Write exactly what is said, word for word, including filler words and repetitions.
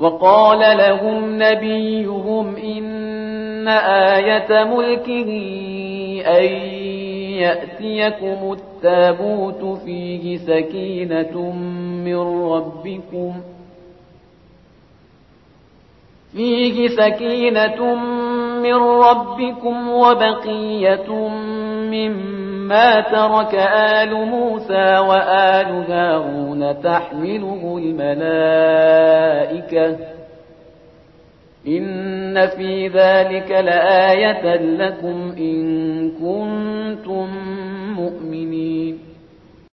وقال لهم نبيهم إن آية ملكه أن يأتيكم التابوت فيه سكينة من ربكم فيه سكينة من ربكم وبقية مما ترك آل موسى وآل هارون تحمله الملائكة إن في ذلك لآية لكم إن كنتم مؤمنين